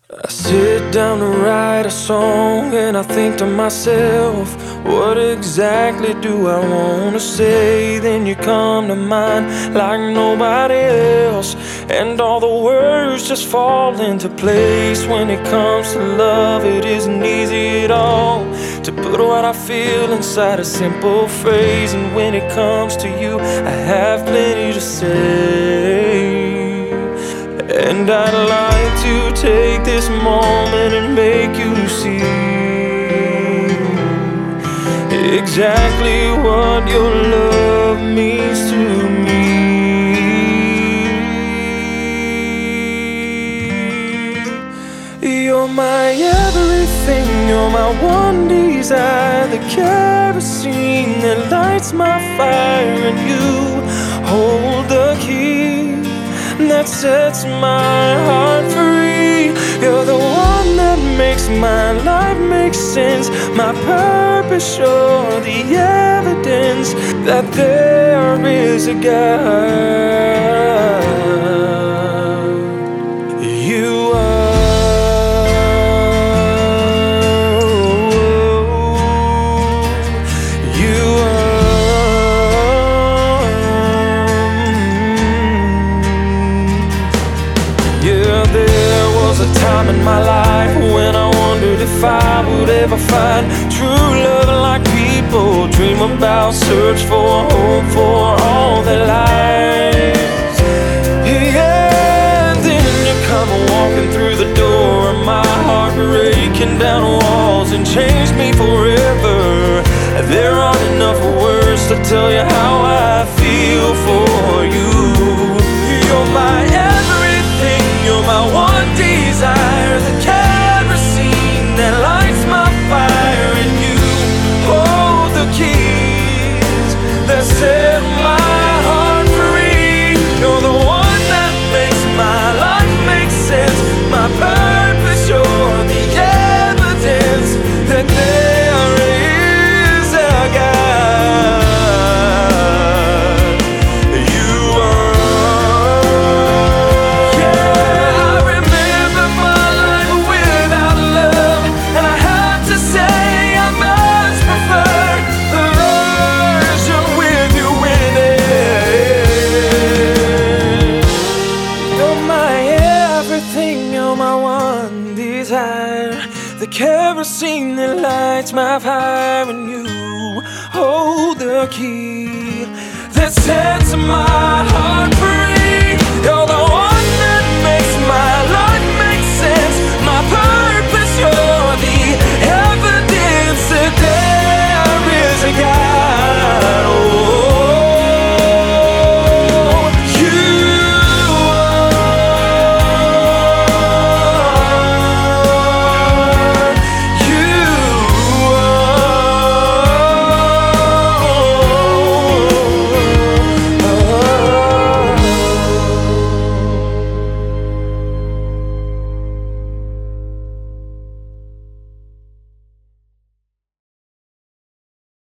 I sit down to write a song and I think to myself, what exactly do I want to say? Then you come to mind like nobody else, and all the words just fall into place. When it comes to love, it isn't easy at all to put what I feel inside a simple phrase. And when it comes to you, I have plenty to say. And I'd like to take this moment and make you see exactly what your love means to me. You're my everything, you're my one desire, the kerosene that lights my fire, and you hold the key that sets my heart free. You're the one that makes my life make sense, my purpose, you're the evidence that there is a God. You are. Yeah, there was a time in my life when I wondered if I would ever find true love like people dream about, search for hope for all their lives. Yeah, then you come walking through the door, my heart breaking down walls and changed me forever. There aren't enough words to tell you how I feel for you. You're my everything, you're my one desire, the kerosene that lights my fire, and you hold the keys that set my heart free. You're the one that makes my life make sense, my purpose, you're the evidence that there is a God. You're my one desire, the kerosene that lights my fire, and you hold the key that sets my heart free. You're the